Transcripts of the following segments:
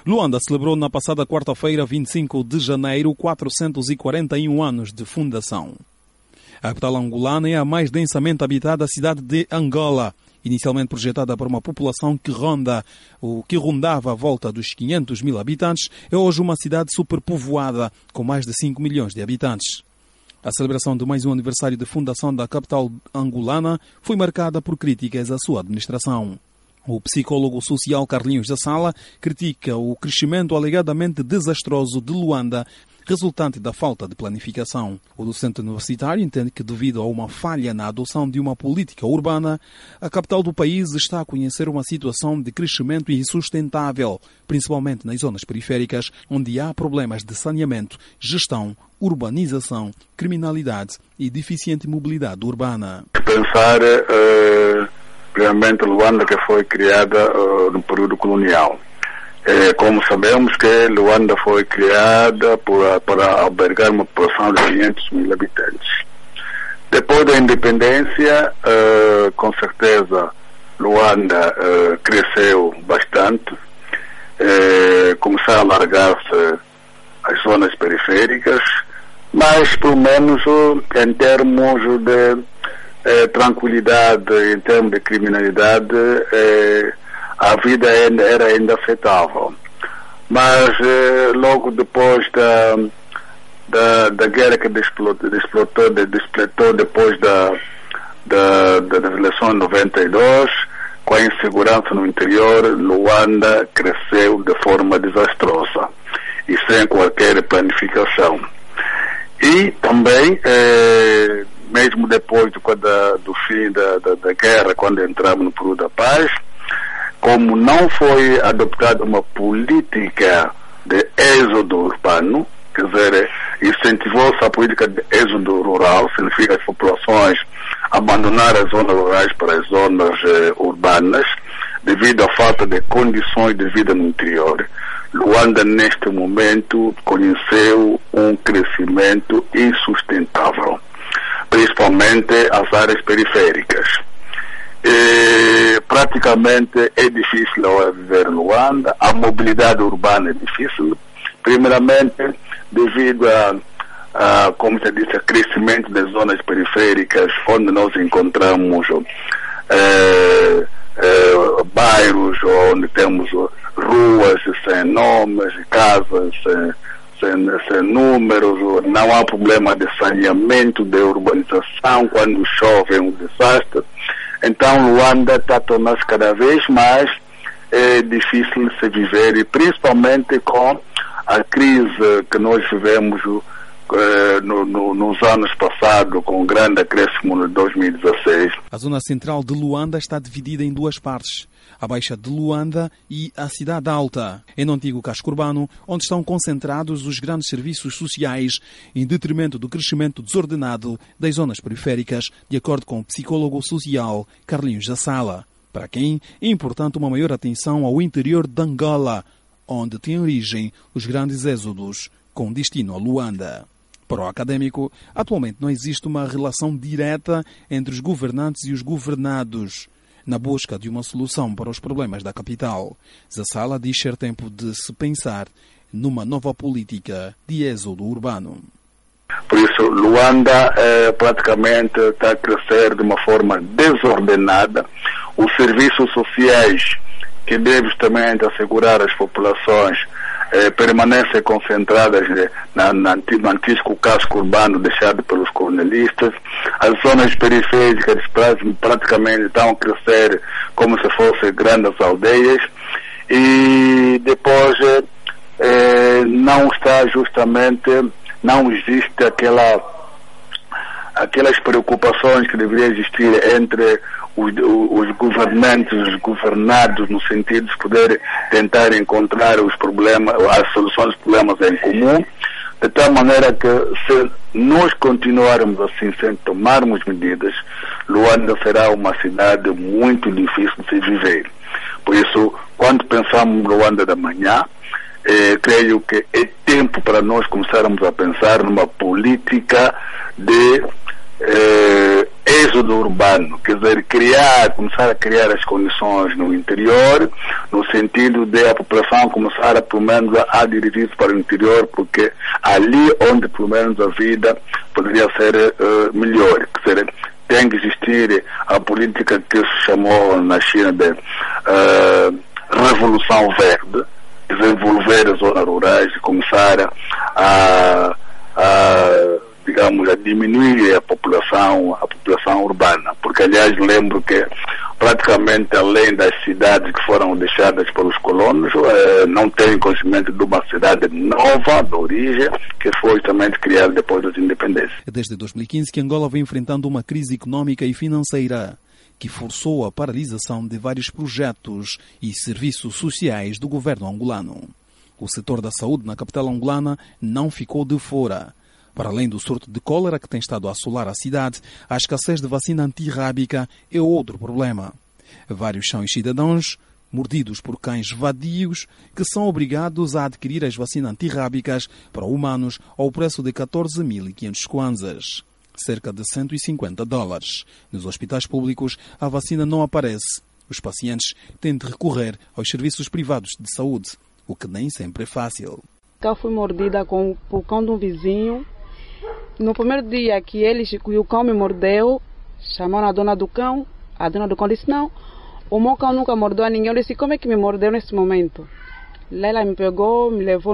Luanda celebrou na passada quarta-feira, 25 de janeiro, 441 anos de fundação. A capital angolana é a mais densamente habitada cidade de Angola, inicialmente projetada para uma população que rondava a volta dos 500 mil habitantes, é hoje uma cidade superpovoada, com mais de 5 milhões de habitantes. A celebração de mais um aniversário de fundação da capital angolana foi marcada por críticas à sua administração. O psicólogo social Carlinhos da Sala critica o crescimento alegadamente desastroso de Luanda, resultante da falta de planificação. O docente universitário entende que, devido a uma falha na adoção de uma política urbana, a capital do país está a conhecer uma situação de crescimento insustentável, principalmente nas zonas periféricas, onde há problemas de saneamento, gestão, urbanização, criminalidade e deficiente mobilidade urbana. Pensar, primeiramente, Luanda, que foi criada no período colonial. Como sabemos que Luanda foi criada para albergar uma população de 500 mil habitantes. Depois da independência, com certeza, Luanda cresceu bastante, começaram a alargar-se as zonas periféricas, mas pelo menos em termos de tranquilidade, em termos de criminalidade, a vida era ainda aceitável. Mas logo depois da guerra que despletou depois das eleições de 92, com a insegurança no interior, Luanda cresceu de forma desastrosa e sem qualquer planificação. E também, mesmo depois do fim da guerra, quando entramos no período da paz, como não foi adoptada uma política de êxodo urbano, quer dizer, incentivou-se a política de êxodo rural, significa as populações abandonar as zonas rurais para as zonas urbanas, devido à falta de condições de vida no interior. Luanda, neste momento, conheceu um crescimento insustentável, principalmente as áreas periféricas. Praticamente é difícil viver em Luanda, a mobilidade urbana é difícil, primeiramente devido como se disse, a crescimento das zonas periféricas, onde nós encontramos bairros onde temos ruas sem nomes, casas sem números, não há problema de saneamento, de urbanização, quando chove é um desastre. Então Luanda está a tornar-se cada vez mais difícil de se viver, e principalmente com a crise que nós vivemos nos anos passados, com um grande acréscimo de 2016. A zona central de Luanda está dividida em duas partes: a Baixa de Luanda e a Cidade Alta, no antigo casco urbano, onde estão concentrados os grandes serviços sociais, em detrimento do crescimento desordenado das zonas periféricas, de acordo com o psicólogo social Carlinhos da Sala, para quem é importante uma maior atenção ao interior de Angola, onde tem origem os grandes êxodos, com destino a Luanda. Para o académico, atualmente não existe uma relação direta entre os governantes e os governados na busca de uma solução para os problemas da capital. Zassala diz ser tempo de se pensar numa nova política de êxodo urbano. Por isso, Luanda praticamente está a crescer de uma forma desordenada. Os serviços sociais que devem justamente assegurar as populações permanecem concentradas no antigo casco urbano deixado pelos colonialistas. As zonas periféricas praticamente estão a crescer como se fossem grandes aldeias, e depois não existe aquelas preocupações que deveriam existir entre os governantes e os governados, no sentido de poder tentar encontrar os problemas, as soluções dos problemas em comum, de tal maneira que, se nós continuarmos assim, sem tomarmos medidas, Luanda será uma cidade muito difícil de se viver. Por isso, quando pensamos em Luanda da manhã, creio que é tempo para nós começarmos a pensar numa política de êxodo urbano, quer dizer, começar a criar as condições no interior, no sentido de a população começar a, pelo menos, a dirigir-se para o interior, porque ali onde, pelo menos, a vida poderia ser melhor. Quer dizer, tem que existir a política que se chamou na China de Revolução Verde, desenvolver as zonas rurais e começar digamos, a diminuir a população urbana, porque aliás lembro que praticamente além das cidades que foram deixadas pelos colonos, não tem conhecimento de uma cidade nova, de origem, que foi justamente criada depois das independências. Desde 2015 que Angola vem enfrentando uma crise económica e financeira que forçou a paralisação de vários projetos e serviços sociais do governo angolano. O setor da saúde na capital angolana não ficou de fora. Para além do surto de cólera que tem estado a assolar a cidade, a escassez de vacina antirrábica é outro problema. Vários são os cidadãos mordidos por cães vadios que são obrigados a adquirir as vacinas antirrábicas para humanos ao preço de 14.500 kwanzas, cerca de $150. Nos hospitais públicos, a vacina não aparece. Os pacientes têm de recorrer aos serviços privados de saúde, o que nem sempre é fácil. Eu fui mordida por cão de um vizinho. No primeiro dia que o cão me mordeu, chamaram a dona do cão. A dona do cão disse, não, o meu cão nunca mordeu a ninguém. Eu disse, como é que me mordeu nesse momento? Lá ela me pegou, me levou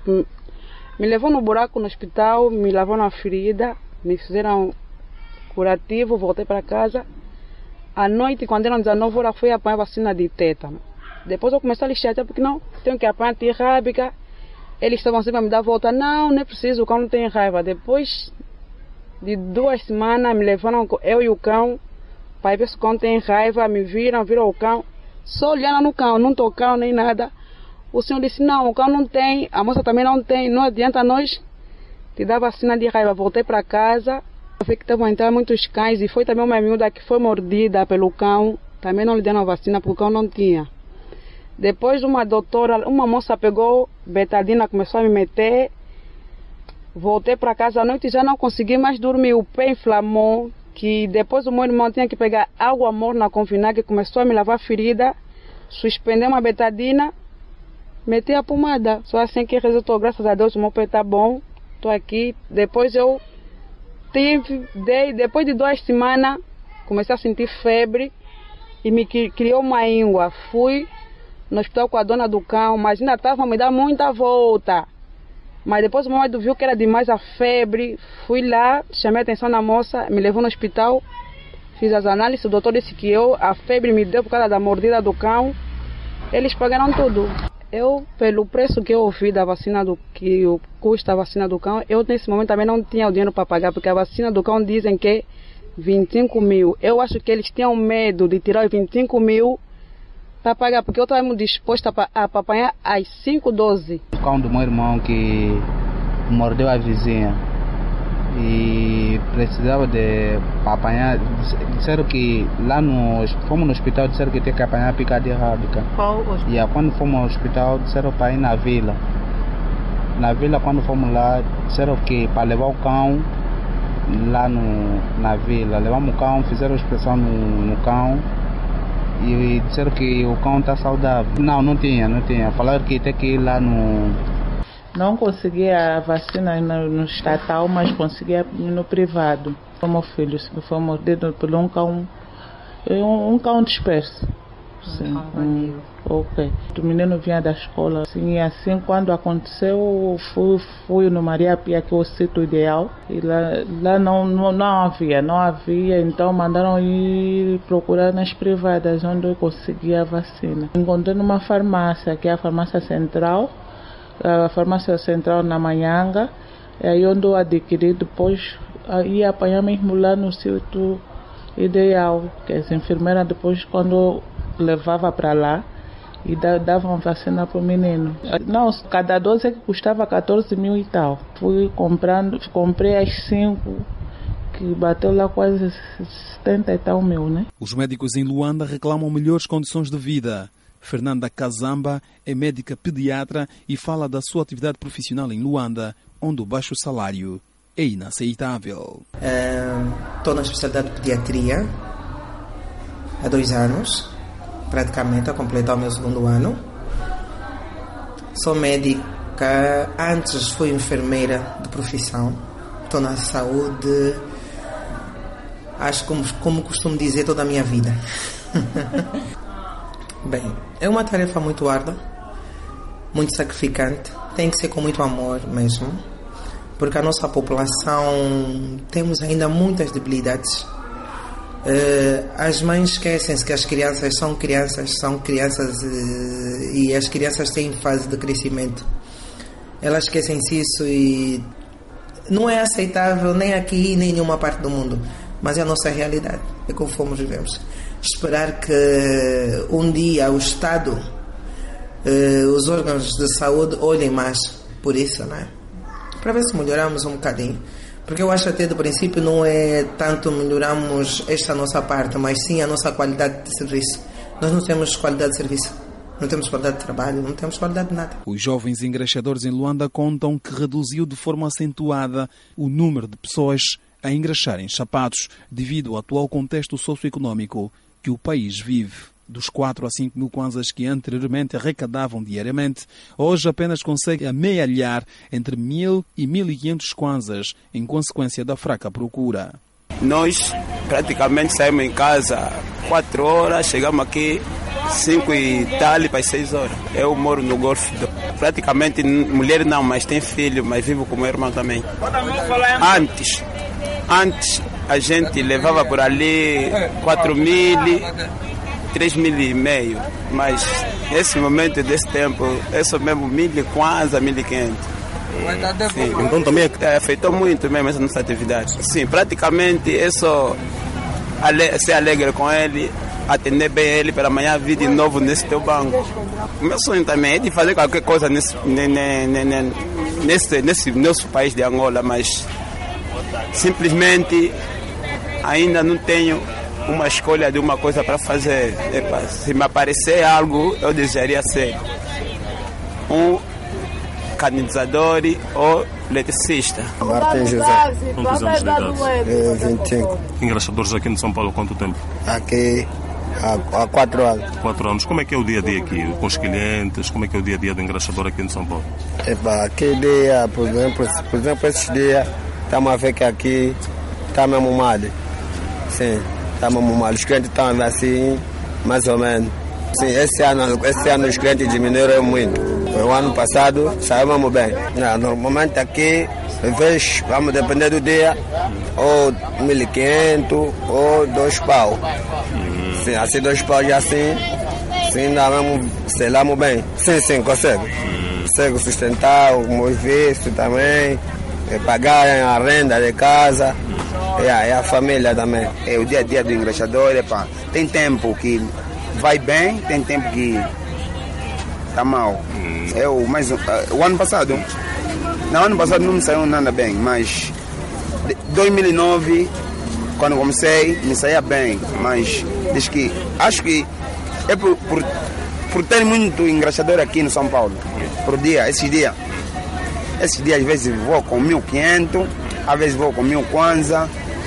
no buraco no hospital, me lavou na ferida, me fizeram curativo, voltei para casa. À noite, quando eram 19 horas, fui apanhar a vacina de tétano. Depois eu comecei a lixar, porque não, tenho que apanhar antirrábica. Eles estavam sempre a me dar volta. Não é preciso, o cão não tem raiva. Depois de 2 semanas, me levaram, eu e o cão, para ver se o cão tem raiva. Me viram o cão. Só olhando no cão, não tocaram nem nada. O senhor disse, não, o cão não tem, a moça também não tem. Não adianta nós te dar vacina de raiva. Voltei para casa. Eu vi que estavam a entrar muitos cães. E foi também uma miúda que foi mordida pelo cão. Também não lhe deram a vacina, porque o cão não tinha. Depois uma moça pegou betadina, começou a me meter. Voltei para casa à noite e já não consegui mais dormir. O pé inflamou, que depois o meu irmão tinha que pegar água morna com vinagre, começou a me lavar a ferida, suspendeu uma betadina, meti a pomada. Só assim que resultou, graças a Deus, o meu pé está bom. Estou aqui. Depois depois de 2 semanas, comecei a sentir febre e me criou uma íngua. Fui no hospital com a dona do cão, mas ainda estava a me dar muita volta. Mas depois o meu marido viu que era demais a febre, fui lá, chamei a atenção da moça, me levou no hospital, fiz as análises, o doutor disse que a febre me deu por causa da mordida do cão. Eles pagaram tudo. Eu, pelo preço que eu ouvi da vacina que custa a vacina do cão, eu nesse momento também não tinha o dinheiro para pagar, porque a vacina do cão dizem que é 25 mil. Eu acho que eles tinham medo de tirar os 25 mil para pagar, porque eu estava disposta a apanhar as 5 doses. O cão do meu irmão que mordeu a vizinha e precisava de apanhar, disseram que lá fomos no hospital, disseram que tinha que apanhar a picadinha rábica. Qual hospital? E quando fomos ao hospital, disseram para ir na vila. Na vila, quando fomos lá, disseram que para levar o cão lá na vila, levamos o cão, fizeram inspeção no cão. E disseram que o cão está saudável. Não tinha. Falaram que tem que ir lá no... Não consegui a vacina no estatal, mas consegui no privado. O meu filho foi mordido por um cão disperso. Sim, ok. O menino vinha da escola. Sim, assim quando aconteceu, fui no Maria Pia, que é o sítio ideal. E lá não havia, então mandaram ir procurar nas privadas, onde eu consegui a vacina. Encontrei numa farmácia, que é a farmácia central na Manhanga, aí onde eu adquiri, depois ia apanhar mesmo lá no sítio ideal, que as enfermeiras depois quando levava para lá e davam vacina para o menino. Não, cada dose é que custava 14 mil e tal. Comprei as 5, que bateu lá quase 70 e tal mil, né? Os médicos em Luanda reclamam melhores condições de vida. Fernanda Kazamba é médica pediatra e fala da sua atividade profissional em Luanda, onde o baixo salário é inaceitável. Estou na especialidade de pediatria há 2 anos, praticamente a completar o meu 2º ano. Sou médica, antes fui enfermeira de profissão. Estou na saúde, acho como costumo dizer, toda a minha vida. Bem, é uma tarefa muito árdua, muito sacrificante, tem que ser com muito amor mesmo, porque a nossa população temos ainda muitas debilidades. As mães esquecem-se que as crianças são crianças e as crianças têm fase de crescimento. Elas esquecem-se isso e não é aceitável nem aqui nem em nenhuma parte do mundo, mas é a nossa realidade, é conforme vivemos. Esperar que um dia o Estado, os órgãos de saúde olhem mais por isso, não é? Para ver se melhoramos um bocadinho. Porque eu acho até do princípio não é tanto melhoramos esta nossa parte, mas sim a nossa qualidade de serviço. Nós não temos qualidade de serviço, não temos qualidade de trabalho, não temos qualidade de nada. Os jovens engraxadores em Luanda contam que reduziu de forma acentuada o número de pessoas a engraxarem sapatos devido ao atual contexto socioeconómico que o país vive. Dos 4 a 5 mil kwanzas que anteriormente arrecadavam diariamente, hoje apenas conseguem amealhar entre 1.000 e 1.500 kwanzas, em consequência da fraca procura. Nós praticamente saímos em casa 4 horas, chegamos aqui 5 e tal para as 6 horas. Eu moro no Golfo. Praticamente mulher não, mas tem filho, mas vivo com meu irmão também. Antes a gente levava por ali 4.000, 3.500, mas nesse momento desse tempo é só mesmo 1.000 kwanza, 1.500. Sim. Então também afetou muito mesmo essa nossa atividade. Sim, praticamente é só ser alegre com ele, atender bem ele para amanhã vir de novo nesse teu banco. O meu sonho também é de fazer qualquer coisa nesse nosso país de Angola, mas simplesmente ainda não tenho uma escolha de uma coisa para fazer. Se me aparecer algo, eu desejaria ser um canalizador ou eletricista. Martin José. Quantos anos de idade? 25. Engraxadores aqui em São Paulo, quanto tempo? Aqui há 4 anos. 4 anos. Como é que é o dia a dia aqui com os clientes? Como é que é o dia a dia do engraxador aqui em São Paulo? Aqui dia, por exemplo, esses dias, estamos a ver que aqui está mesmo mal. Sim, está mesmo mal. Os clientes estão assim, mais ou menos. Sim, esse ano os clientes diminuíram muito. O ano passado saímos bem. Normalmente aqui, às vezes, vamos depender do dia, ou 1.500 ou 2 pau. Sim, assim 2 pau já assim, sim, dá mesmo, selamos bem. Sim, consegue. Consegue sustentar o meu visto também, pagar a renda de casa, e a família também. O dia a dia do engraxador, tem tempo que vai bem, tem tempo que está mal. O ano passado não me saiu nada bem, mas 2009, quando comecei, me saía bem, mas acho que é por ter muito engraxador aqui no São Paulo, por dia, esses dias às vezes vou com 1.500, às vezes vou com 1.000 kwanza,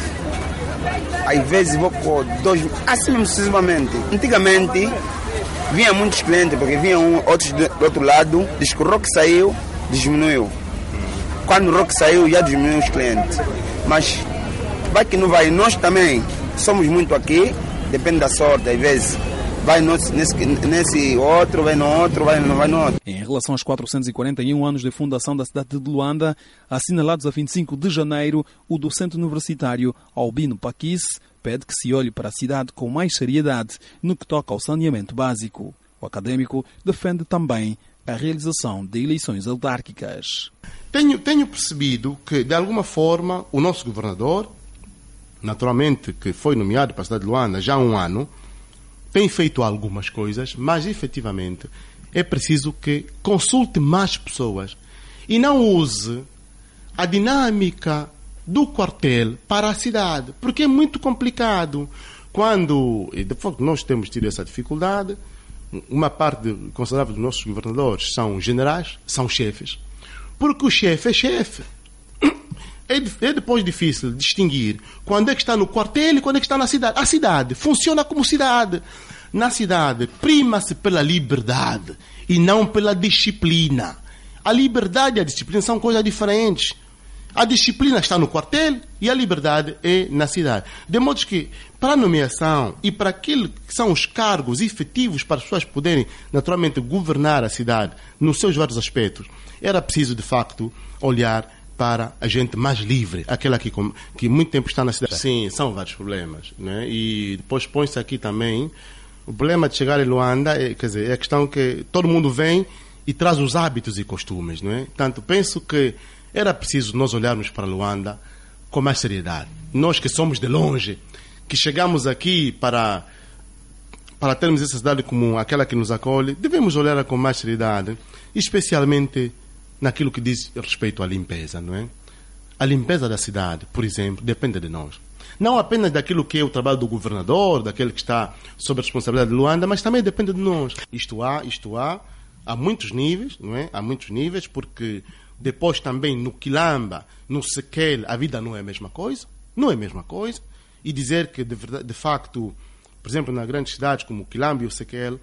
às vezes vou com 2, assim mesmo sucessivamente. Antigamente vinha muitos clientes, porque vinham outros do outro lado, diz que o rock saiu, diminuiu. Quando o rock saiu, já diminuiu os clientes. Mas vai que não vai, nós também somos muito aqui, depende da sorte, às vezes vai nesse outro, vai no outro, vai no outro. Em relação aos 441 anos de fundação da cidade de Luanda, assinalados a 25 de janeiro, o docente universitário Albino Paquis pede que se olhe para a cidade com mais seriedade no que toca ao saneamento básico. O académico defende também a realização de eleições autárquicas. Tenho percebido que, de alguma forma, o nosso governador, naturalmente que foi nomeado para a cidade de Luanda já há um ano, tem feito algumas coisas, mas efetivamente é preciso que consulte mais pessoas e não use a dinâmica do quartel para a cidade, porque é muito complicado. E de facto nós temos tido essa dificuldade, uma parte considerável dos nossos governadores são generais, são chefes, porque o chefe é chefe. É depois difícil distinguir quando é que está no quartel e quando é que está na cidade. A cidade funciona como cidade. Na cidade, prima-se pela liberdade e não pela disciplina. A liberdade e a disciplina são coisas diferentes. A disciplina está no quartel e a liberdade é na cidade. De modo que, para a nomeação e para aquilo que são os cargos efetivos para as pessoas poderem, naturalmente, governar a cidade nos seus vários aspectos, era preciso, de facto, olhar para a gente mais livre, aquela que muito tempo está na cidade. Sim, são vários problemas, né? E depois põe-se aqui também o problema de chegar em Luanda, é a questão que todo mundo vem e traz os hábitos e costumes, não é? Portanto, penso que era preciso nós olharmos para Luanda com mais seriedade. Nós que somos de longe, que chegamos aqui para termos essa cidade como aquela que nos acolhe, devemos olhar com mais seriedade, especialmente naquilo que diz respeito à limpeza, não é? A limpeza da cidade, por exemplo, depende de nós. Não apenas daquilo que é o trabalho do governador, daquele que está sob a responsabilidade de Luanda, mas também depende de nós. Isto há muitos níveis, não é? Há muitos níveis, porque depois também no Quilamba, no Sequel, a vida não é a mesma coisa. Não é a mesma coisa. E dizer que, de facto, por exemplo, nas grandes cidades como o Quilamba e o Sequel,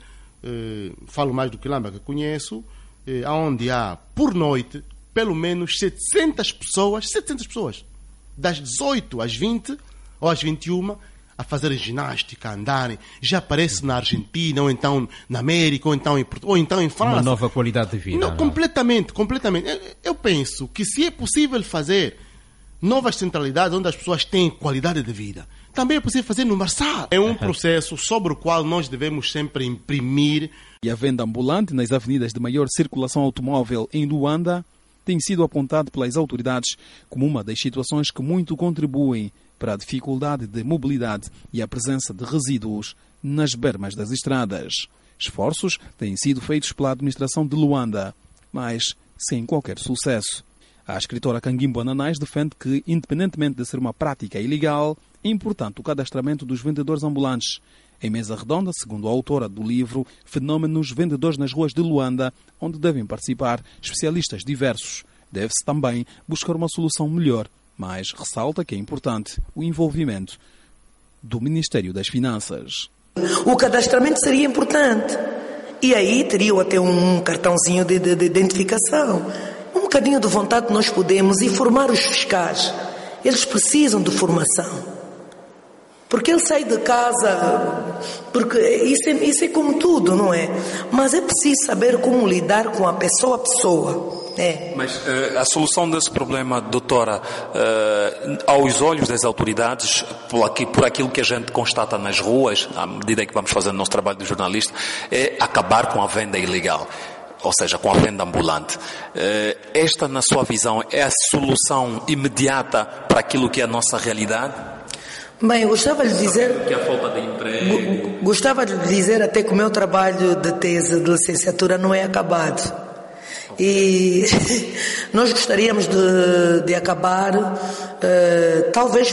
falo mais do Quilamba que conheço, onde há, por noite, pelo menos 700 pessoas, das 18 às 20 ou às 21, a fazerem ginástica, a andarem. Já aparece na Argentina, ou então na América, ou então em França. Uma nova qualidade de vida. Não, completamente. Eu penso que se é possível fazer novas centralidades onde as pessoas têm qualidade de vida, também é possível fazer no Marçal. É um processo sobre o qual nós devemos sempre imprimir. E a venda ambulante nas avenidas de maior circulação automóvel em Luanda tem sido apontado pelas autoridades como uma das situações que muito contribuem para a dificuldade de mobilidade e a presença de resíduos nas bermas das estradas. Esforços têm sido feitos pela administração de Luanda, mas sem qualquer sucesso. A escritora Canguimbo Ananás defende que, independentemente de ser uma prática ilegal, é importante o cadastramento dos vendedores ambulantes. Em mesa redonda, segundo a autora do livro Fenômenos Vendedores nas Ruas de Luanda, onde devem participar especialistas diversos, deve-se também buscar uma solução melhor, mas ressalta que é importante o envolvimento do Ministério das Finanças. O cadastramento seria importante. E aí teriam até um cartãozinho de identificação. Um bocadinho de vontade nós podemos informar os fiscais. Eles precisam de formação. Porque ele sai de casa, porque isso é como tudo, não é? Mas é preciso saber como lidar com a pessoa. É. Mas a solução desse problema, doutora, aos olhos das autoridades, por aquilo que a gente constata nas ruas, à medida que vamos fazendo o nosso trabalho de jornalista, é acabar com a venda ilegal. Ou seja, com a venda ambulante. Esta, na sua visão, é a solução imediata para aquilo que é a nossa realidade? Bem, gostava de dizer que a falta de emprego. Gostava de dizer até que o meu trabalho de tese de licenciatura não é acabado. E nós gostaríamos de acabar, talvez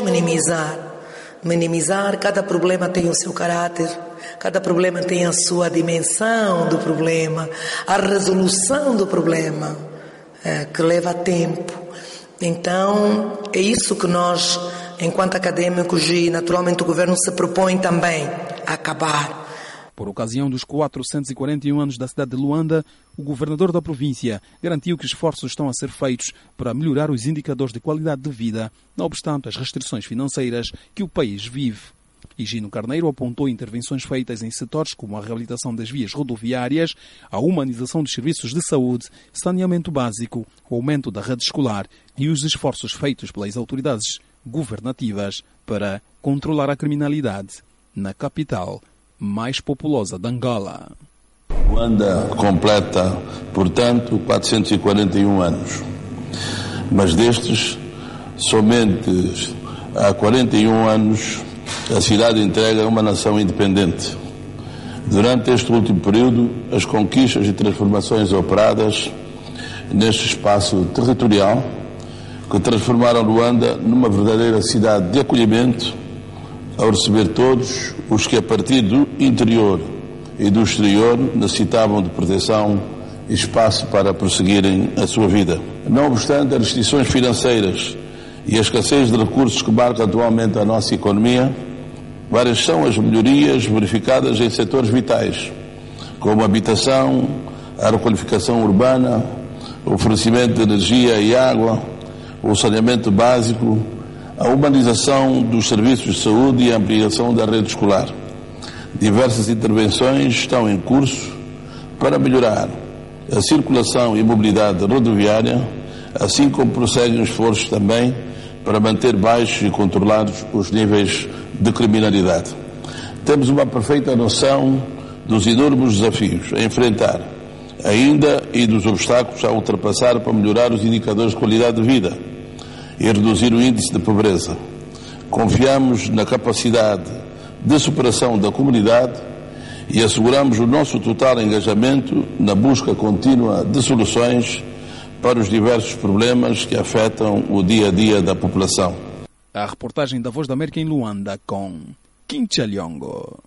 minimizar. Cada problema tem o seu caráter, cada problema tem a sua dimensão do problema, a resolução do problema, que leva tempo. Então, é isso que nós, enquanto acadêmicos e naturalmente o governo se propõe também a acabar. Por ocasião dos 441 anos da cidade de Luanda, o governador da província garantiu que esforços estão a ser feitos para melhorar os indicadores de qualidade de vida, não obstante as restrições financeiras que o país vive. Higino Carneiro apontou intervenções feitas em setores como a reabilitação das vias rodoviárias, a humanização dos serviços de saúde, saneamento básico, o aumento da rede escolar e os esforços feitos pelas autoridades governativas para controlar a criminalidade na capital mais populosa de Angola. Luanda completa, portanto, 441 anos. Mas destes, somente há 41 anos, a cidade entrega uma nação independente. Durante este último período, as conquistas e transformações operadas neste espaço territorial que transformaram Luanda numa verdadeira cidade de acolhimento, ao receber todos os que a partir do interior e do exterior necessitavam de proteção e espaço para prosseguirem a sua vida. Não obstante as restrições financeiras e a escassez de recursos que marca atualmente a nossa economia, várias são as melhorias verificadas em setores vitais, como a habitação, a requalificação urbana, o oferecimento de energia e água, o saneamento básico, a humanização dos serviços de saúde e a ampliação da rede escolar. Diversas intervenções estão em curso para melhorar a circulação e mobilidade rodoviária, assim como prosseguem esforços também para manter baixos e controlados os níveis de criminalidade. Temos uma perfeita noção dos enormes desafios a enfrentar ainda e dos obstáculos a ultrapassar para melhorar os indicadores de qualidade de vida e reduzir o índice de pobreza. Confiamos na capacidade de superação da comunidade e asseguramos o nosso total engajamento na busca contínua de soluções para os diversos problemas que afetam o dia a dia da população. A reportagem da Voz da América em Luanda com Kim Chaliongo.